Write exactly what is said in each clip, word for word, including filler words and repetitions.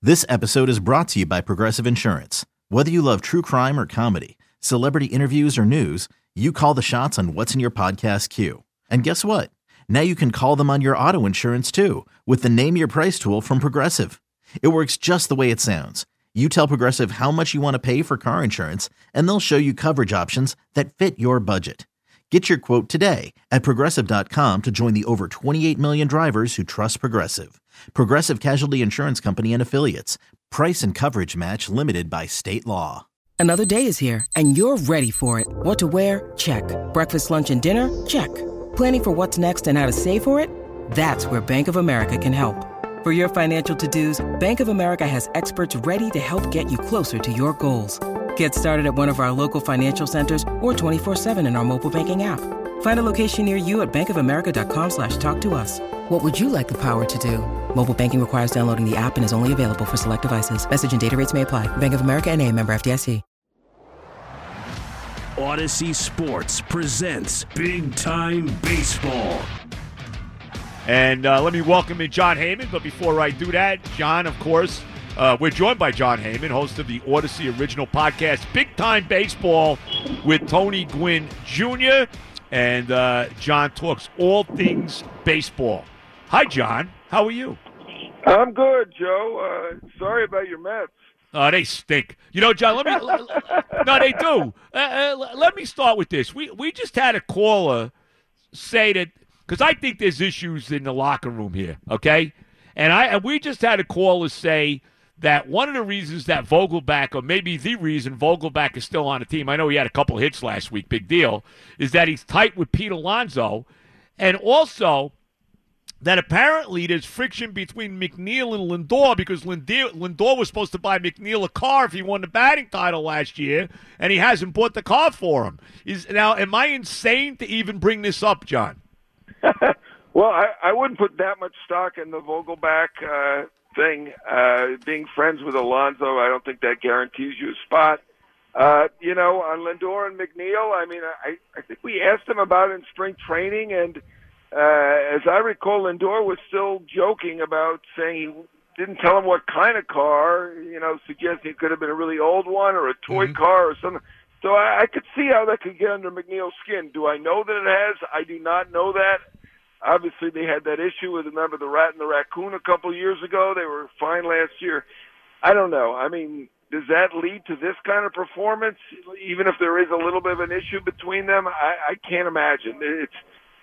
This episode is brought to you by Progressive Insurance. Whether you love true crime or comedy, celebrity interviews or news, you call the shots on what's in your podcast queue. And guess what? Now you can call them on your auto insurance too with the Name Your Price tool from Progressive. It works just the way it sounds. You tell Progressive how much you want to pay for car insurance, and they'll show you coverage options that fit your budget. Get your quote today at Progressive dot com to join the over twenty-eight million drivers who trust Progressive. Progressive Casualty Insurance Company and Affiliates. Price and coverage match limited by state law. Another day is here, and you're ready for it. What to wear? Check. Breakfast, lunch, and dinner? Check. Planning for what's next and how to save for it? That's where Bank of America can help. For your financial to-dos, Bank of America has experts ready to help get you closer to your goals. Get started at one of our local financial centers or twenty-four seven in our mobile banking app. Find a location near you at bankofamerica.com slash talk to us. What would you like the power to do? Mobile banking requires downloading the app and is only available for select devices. Message and data rates may apply. Bank of America N A, member F D I C. Odyssey Sports presents Big Time Baseball. And uh, let me welcome in Jon Heyman. But before I do that, John, of course, uh, we're joined by Jon Heyman, host of the Odyssey original podcast, Big Time Baseball, with Tony Gwynn Junior And uh, John talks all things baseball. Hi, John. How are you? I'm good, Joe. Uh, sorry about your Mets. Oh, they stink. You know, John, let me – no, they do. Uh, uh, let me start with this. We we just had a caller say that – because I think there's issues in the locker room here, okay? And I and we just had a caller say that one of the reasons that Vogelback, or maybe the reason Vogelback is still on the team – I know he had a couple hits last week, big deal – is that he's tight with Pete Alonso. And also – that apparently there's friction between McNeil and Lindor because Lindor, Lindor was supposed to buy McNeil a car if he won the batting title last year, and he hasn't bought the car for him. Is now, am I insane to even bring this up, John? Well, I, I wouldn't put that much stock in the Vogelback uh, thing. Uh, being friends with Alonso, I don't think that guarantees you a spot. Uh, you know, on Lindor and McNeil, I mean, I, I think we asked him about it in spring training, and Uh, as I recall, Lindor was still joking about saying he didn't tell him what kind of car, you know, suggesting it could have been a really old one or a toy mm-hmm. car or something. So I, I could see how that could get under McNeil's skin. Do I know that it has? I do not know that. Obviously, they had that issue with, remember, the rat and the raccoon a couple of years ago. They were fine last year. I don't know. I mean, does that lead to this kind of performance? Even if there is a little bit of an issue between them, I, I can't imagine. It's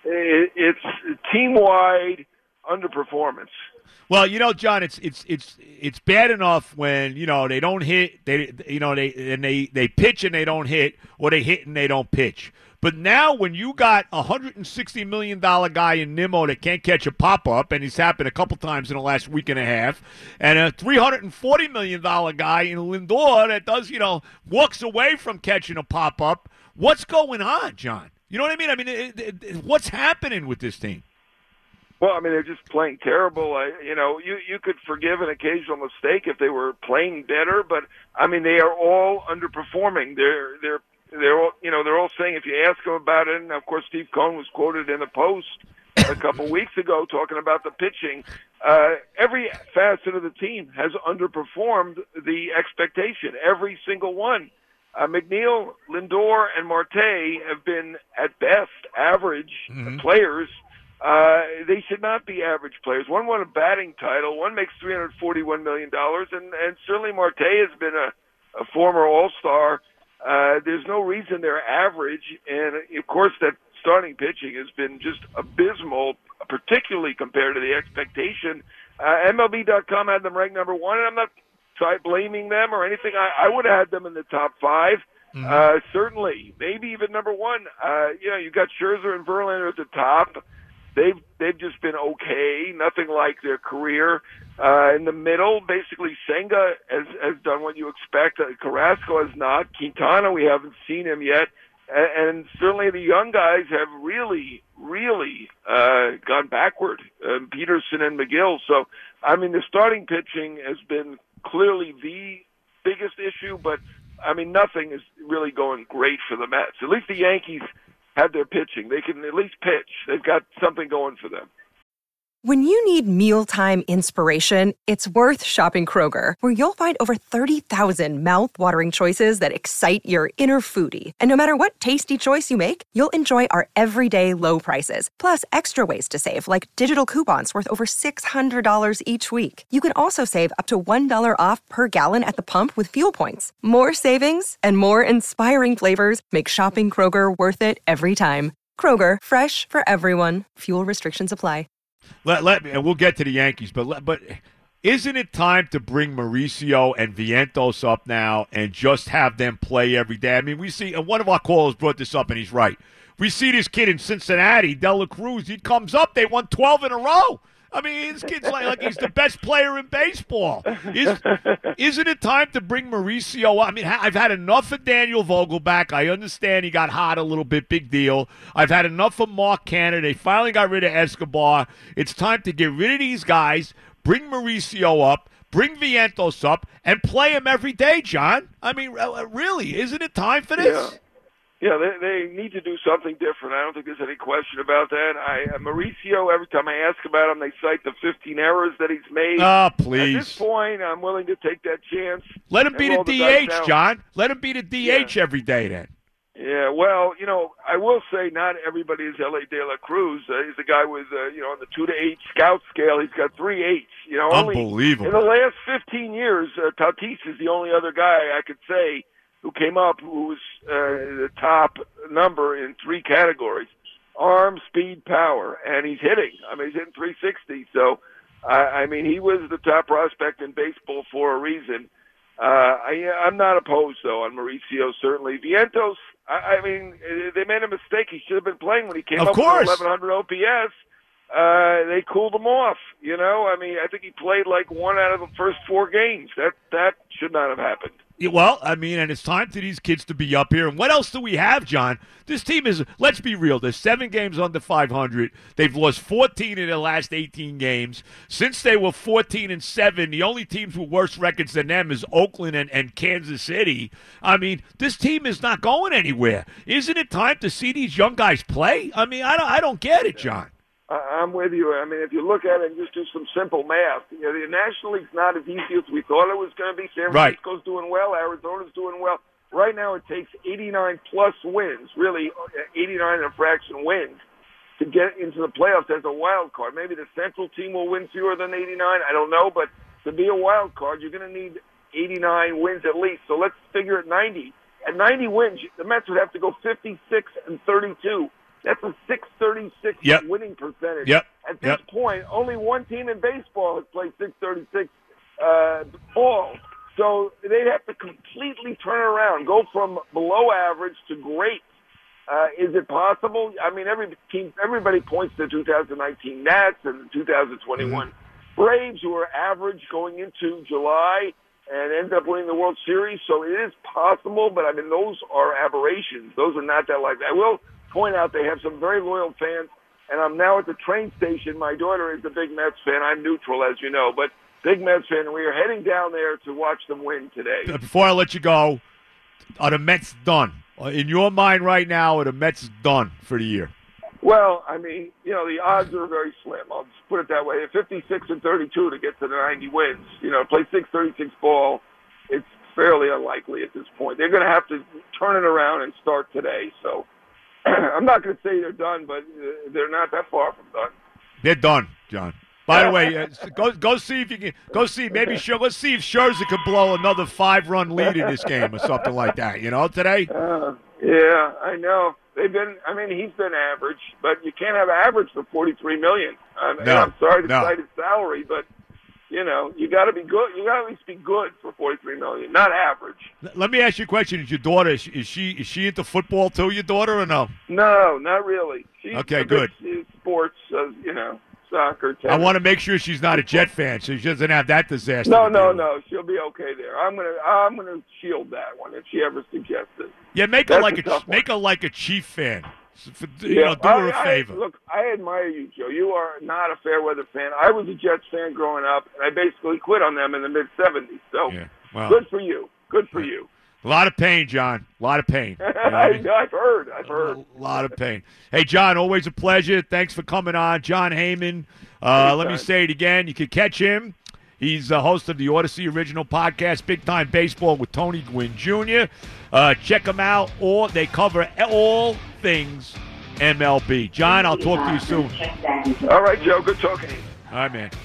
It's team-wide underperformance. Well, you know, John, it's it's it's it's bad enough when you know they don't hit, they you know they and they, they pitch and they don't hit, or they hit and they don't pitch. But now, when you got a hundred sixty million dollar guy in Nimmo that can't catch a pop-up, and he's happened a couple times in the last week and a half, and a three hundred forty million dollar guy in Lindor that does you know walks away from catching a pop-up, what's going on, John? You know what I mean? I mean, it, it, it, what's happening with this team? Well, I mean, they're just playing terrible. I, you know, you you could forgive an occasional mistake if they were playing better, but I mean, they are all underperforming. They're they're they're all, you know they're all saying if you ask them about it, and of course Steve Cohen was quoted in the Post a couple weeks ago talking about the pitching. Uh, every facet of the team has underperformed the expectation. Every single one. Uh, McNeil, Lindor, and Marte have been, at best, average mm-hmm. players. Uh, they should not be average players. One won a batting title. One makes three hundred forty-one million dollars, and, and certainly Marte has been a, a former All-Star. Uh, there's no reason they're average, and, of course, that starting pitching has been just abysmal, particularly compared to the expectation. Uh, M L B dot com had them ranked number one, and I'm not try blaming them or anything. I, I would have had them in the top five. Mm-hmm. Uh, certainly, maybe even number one. Uh, you know, you got Scherzer and Verlander at the top. They've they've just been okay, nothing like their career. Uh, in the middle, basically, Senga has has done what you expect. Uh, Carrasco has not. Quintana, we haven't seen him yet. And, and certainly the young guys have really, really uh, gone backward, uh, Peterson and McGill. So, I mean, the starting pitching has been clearly the biggest issue, but, I mean, nothing is really going great for the Mets. At least the Yankees have their pitching. They can at least pitch. They've got something going for them. When you need mealtime inspiration, it's worth shopping Kroger, where you'll find over thirty thousand mouth-watering choices that excite your inner foodie. And no matter what tasty choice you make, you'll enjoy our everyday low prices, plus extra ways to save, like digital coupons worth over six hundred dollars each week. You can also save up to one dollar off per gallon at the pump with fuel points. More savings and more inspiring flavors make shopping Kroger worth it every time. Kroger, fresh for everyone. Fuel restrictions apply. Let, let me, and we'll get to the Yankees, but let, but isn't it time to bring Mauricio and Vientos up now and just have them play every day? I mean, we see, and one of our callers brought this up, and he's right. We see this kid in Cincinnati, De La Cruz. He comes up, they won twelve in a row. I mean, this kid's like, like he's the best player in baseball. Is, isn't it time to bring Mauricio? I mean, I've had enough of Daniel Vogelback. I understand he got hot a little bit, big deal. I've had enough of Mark Cannon. They finally got rid of Escobar. It's time to get rid of these guys, bring Mauricio up, bring Vientos up, and play him every day, John. I mean, really, isn't it time for this? Yeah. Yeah, they, they need to do something different. I don't think there's any question about that. I uh, Mauricio, every time I ask about him, they cite the fifteen errors that he's made. Oh, please. At this point, I'm willing to take that chance. Let him be the D H, John. Let him be the D H yeah. every day then. Yeah, well, you know, I will say not everybody is L A De La Cruz. Uh, he's a guy with, uh, you know, on the two to eight scout scale, he's got three eights. You know, unbelievable. Only, in the last fifteen years, uh, Tatis is the only other guy I could say who came up who was uh, the top number in three categories: arm, speed, power, and he's hitting. I mean, he's hitting three sixty. So, I, I mean, he was the top prospect in baseball for a reason. Uh, I, I'm not opposed, though, on Mauricio, certainly. Vientos, I, I mean, they made a mistake. He should have been playing when he came of up course. with eleven hundred O P S. Uh, they cooled him off, you know. I mean, I think he played like one out of the first four games. That that should not have happened. Yeah, well, I mean, and it's time for these kids to be up here. And what else do we have, John? This team is, let's be real, there's seven games under five hundred. They've lost fourteen in their last eighteen games. Since they were fourteen and seven, the only teams with worse records than them is Oakland and, and Kansas City. I mean, this team is not going anywhere. Isn't it time to see these young guys play? I mean, I don't, I don't get it, John. I'm with you. I mean, if you look at it and just do some simple math, you know, the National League's not as easy as we thought it was going to be. San Francisco's right. doing well. Arizona's doing well. Right now it takes eighty-nine plus wins, really eighty-nine and a fraction wins, to get into the playoffs as a wild card. Maybe the Central team will win fewer than eighty-nine. I don't know. But to be a wild card, you're going to need eighty-nine wins at least. So let's figure at ninety. At ninety wins, the Mets would have to go fifty-six and thirty-two. That's a six thirty-six yep. winning percentage. Yep. At this yep. point, only one team in baseball has played six thirty-six uh, ball. So they'd have to completely turn around, go from below average to great. Uh, is it possible? I mean, every team, everybody points to two thousand nineteen Nats and the two thousand twenty-one mm-hmm. Braves, who are average going into July and end up winning the World Series. So it is possible, but I mean, those are aberrations. Those are not that likely. I will point out they have some very loyal fans, and I'm now at the train station. My daughter is a big Mets fan. I'm neutral, as you know, but big Mets fan, and we are heading down there to watch them win today. Before I let you go, are the Mets done? In your mind right now, are the Mets done for the year? Well, I mean, you know, the odds are very slim. I'll just put it that way. At fifty-six and thirty-two to get to the ninety wins, you know, play six thirty-six ball, it's fairly unlikely at this point. They're going to have to turn it around and start today, so I'm not going to say they're done, but they're not that far from done. They're done, John. By the way, uh, go go see if you can go see maybe Scher, let's see if Scherzer could blow another five run lead in this game or something like that. You know, today. Uh, yeah, I know they've been. I mean, he's been average, but you can't have average for forty-three million. I mean, no, I'm sorry to no. cite his salary, but you know, you got to be good. You got to at least be good for forty-three million, not average. Let me ask you a question: Is your daughter is she is she into football too? Your daughter or no? No, not really. She's okay, good. Sports, uh, you know, soccer. Tennis. I want to make sure she's not a Jet fan, so she doesn't have that disaster. No, no, no. She'll be okay there. I'm gonna I'm gonna shield that one if she ever suggests it. Yeah, make her That's like a, a make her like a Chief fan. For, you yeah, know, do I, her a favor. I, look, I admire you, Joe. You are not a fair weather fan. I was a Jets fan growing up, and I basically quit on them in the mid seventies. So yeah, well, good for you. Good for you. A lot of pain, John. A lot of pain. You know I, I mean? I've heard. I've heard. A lot of pain. Hey, John, always a pleasure. Thanks for coming on. John Heyman, Uh, let me say it again. You can catch him. He's the host of the Odyssey original podcast, Big Time Baseball with Tony Gwynn Junior Uh, check them out. Or they cover all things M L B. John, I'll talk to you soon. All right, Joe. Good talking to you. All right, man.